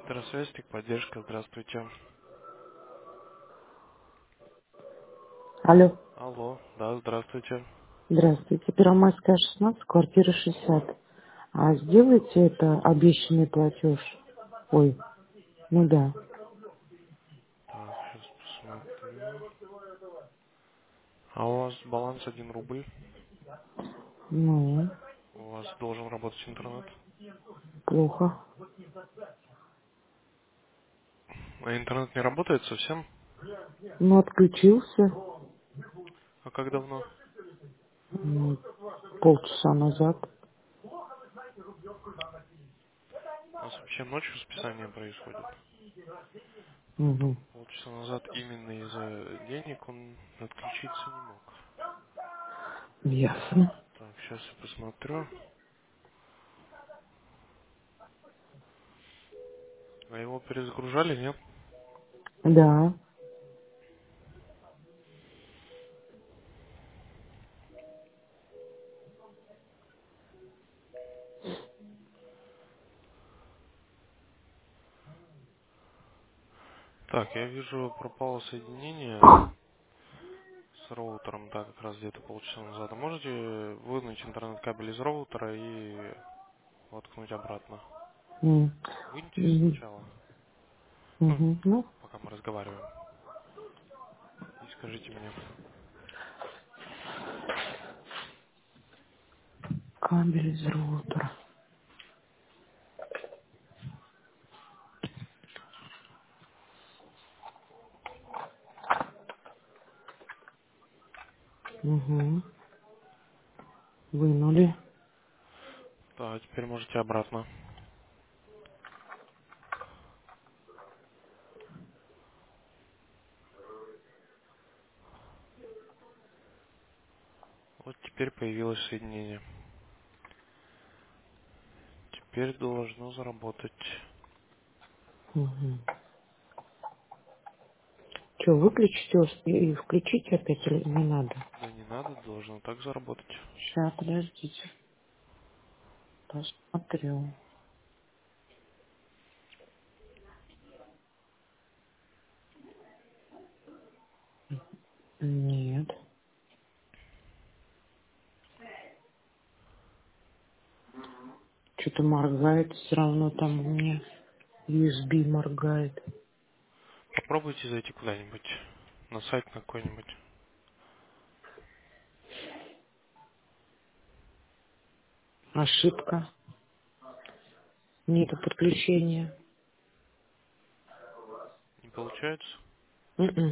Электросвязь, техподдержка, здравствуйте. Алло, Алло, да, здравствуйте. здравствуйте. Первомайская, 16, квартира 60. А сделайте это обещанный платеж. Ой, ну да. Так, сейчас посмотрю. А у вас баланс 1 рубль. Ну, У вас должен работать интернет. плохо. А интернет не работает совсем? Ну, отключился А как давно? полчаса назад. У нас вообще ночью списание происходит. Угу. Поэтому полчаса назад именно из-за денег он отключиться не мог. Ясно. Так, сейчас я посмотрю. А его перезагружали, нет? Да. Так, я вижу, пропало соединение с роутером, да, как раз где-то полчаса назад. А можете вынуть интернет-кабель из роутера и воткнуть обратно? М. Выньте Мгм. сначала, ну, Мгм. Ну, пока мы разговариваем, и скажите мне. кабель из роутера. Угу. Вынули. Да, теперь можете обратно. Вот теперь появилось соединение. Теперь должно заработать. Угу. Что, выключите и включите опять или не надо? Да не надо, должно так заработать. Сейчас, подождите. Посмотрю. Нет. Что-то моргает, все равно там у меня USB моргает. Попробуйте зайти куда-нибудь, на сайт на какой-нибудь. Ошибка. Нету подключения. Не получается? М-м.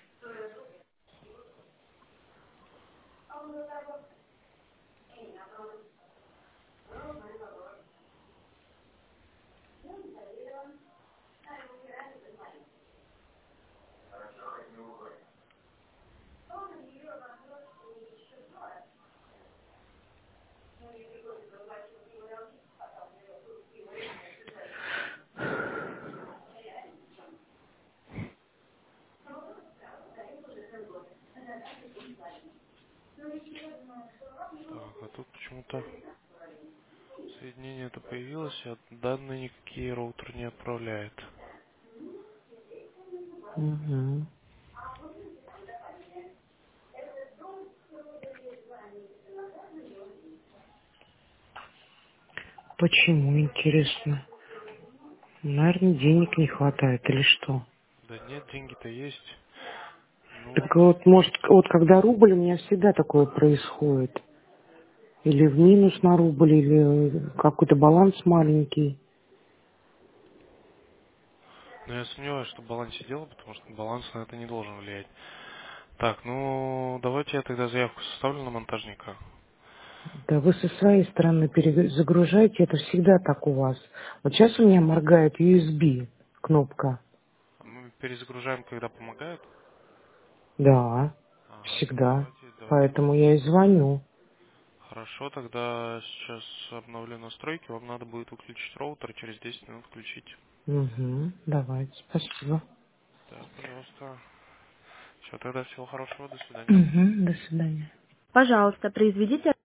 Так, а тут почему-то соединение это появилось, а данные никакие роутер не отправляет. Мгм. Почему, интересно? Наверное, денег не хватает или что? Да нет, деньги-то есть. Ну вот, Так вот, может, вот когда рубль, у меня всегда такое происходит. Или в минус на рубль, или какой-то баланс маленький. но я сомневаюсь, что в балансе дело, потому что баланс на это не должен влиять. Так, ну давайте я тогда заявку составлю на монтажника. Да вы со своей стороны перезагружаете, это всегда так у вас. Вот сейчас у меня моргает USB кнопка. Мы перезагружаем, когда помогает. Да, Ага, ну всегда. давайте Поэтому я и звоню. Хорошо, тогда сейчас обновлю настройки. Вам надо будет выключить роутер, через 10 минут включить. Угу, давайте, спасибо. Да, пожалуйста. Все, тогда всего хорошего, до свидания. Угу, до свидания. Пожалуйста, произведите